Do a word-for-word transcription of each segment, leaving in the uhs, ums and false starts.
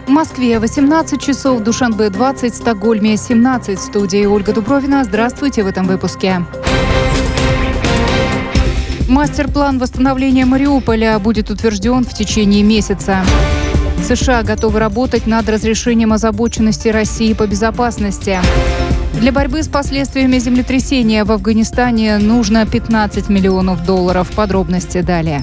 В Москве восемнадцать часов, в Душанбе двадцать, в Стокгольме семнадцать. В студии Ольга Дубровина. Здравствуйте в этом выпуске. Мастер-план восстановления Мариуполя будет утвержден в течение месяца. США готовы работать над разрешением озабоченности России по безопасности. Для борьбы с последствиями землетрясения в Афганистане нужно пятнадцать миллионов долларов. Подробности далее.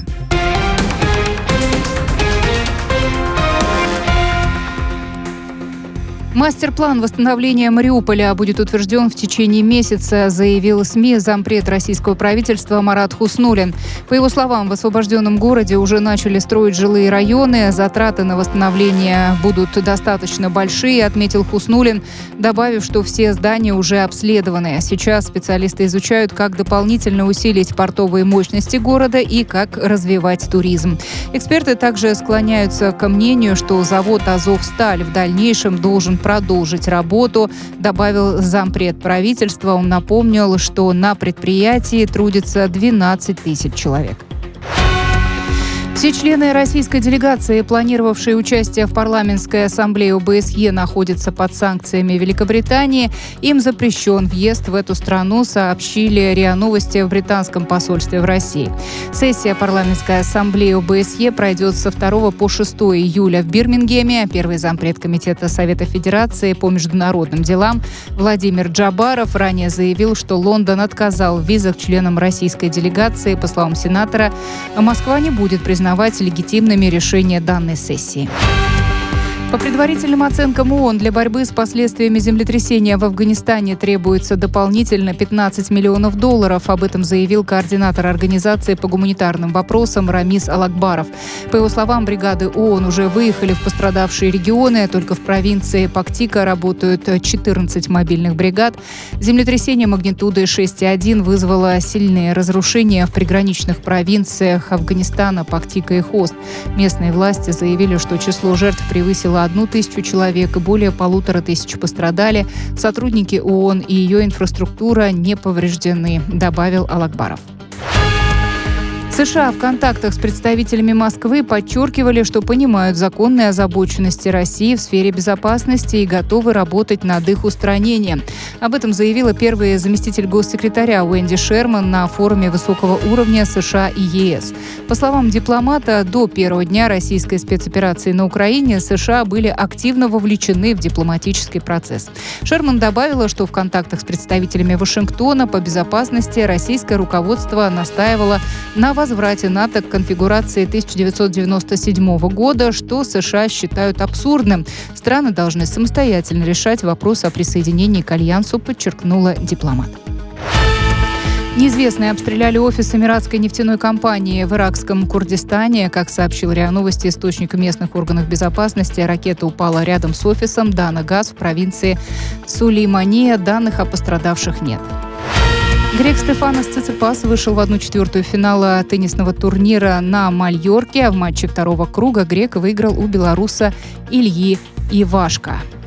Мастер-план восстановления Мариуполя будет утвержден в течение месяца, заявил СМИ зампред российского правительства Марат Хуснуллин. По его словам, в освобожденном городе уже начали строить жилые районы. Затраты на восстановление будут достаточно большие, отметил Хуснуллин, добавив, что все здания уже обследованы. Сейчас специалисты изучают, как дополнительно усилить портовые мощности города и как развивать туризм. Эксперты также склоняются к мнению, что завод «Азовсталь» в дальнейшем должен продолжить работу, добавил зампред правительства. Он напомнил, что на предприятии трудится двенадцать тысяч человек. Все члены российской делегации, планировавшие участие в парламентской ассамблее ОБСЕ, находятся под санкциями Великобритании. Им запрещен въезд в эту страну, сообщили РИА Новости в британском посольстве в России. Сессия парламентской ассамблеи ОБСЕ пройдет со второго по шестое июля в Бирмингеме. Первый зампред комитета Совета Федерации по международным делам Владимир Джабаров ранее заявил, что Лондон отказал в визах членам российской делегации. По словам сенатора, Москва не будет признавать легитимными решения данной сессии. По предварительным оценкам ООН, для борьбы с последствиями землетрясения в Афганистане требуется дополнительно пятнадцать миллионов долларов. Об этом заявил координатор организации по гуманитарным вопросам Рамис Алакбаров. По его словам, бригады ООН уже выехали в пострадавшие регионы. Только в провинции Пактика работают четырнадцать мобильных бригад. Землетрясение магнитудой шесть и один вызвало сильные разрушения в приграничных провинциях Афганистана, Пактика и Хост. Местные власти заявили, что число жертв превысило одну тысячу человек и более полутора тысяч пострадали. Сотрудники ООН и ее инфраструктура не повреждены, добавил Алакбаров. США в контактах с представителями Москвы подчеркивали, что понимают законные озабоченности России в сфере безопасности и готовы работать над их устранением. Об этом заявила первый заместитель госсекретаря Уэнди Шерман на форуме высокого уровня США и ЕС. По словам дипломата, до первого дня российской спецоперации на Украине США были активно вовлечены в дипломатический процесс. Шерман добавила, что в контактах с представителями Вашингтона по безопасности российское руководство настаивало на возврате НАТО к конфигурации тысяча девятьсот девяносто седьмого года, что США считают абсурдным. Страны должны самостоятельно решать вопрос о присоединении к альянсу, подчеркнула дипломат. Неизвестные обстреляли офис эмиратской нефтяной компании в иракском Курдистане. Как сообщил РИА Новости источник в местных органах безопасности, ракета упала рядом с офисом Дана Газ в провинции Сулеймания. Данных о пострадавших нет. Грек Стефанос Циципас вышел в одну четвертую финала теннисного турнира на Мальорке. А в матче второго круга грек выиграл у белоруса Ильи Ивашко.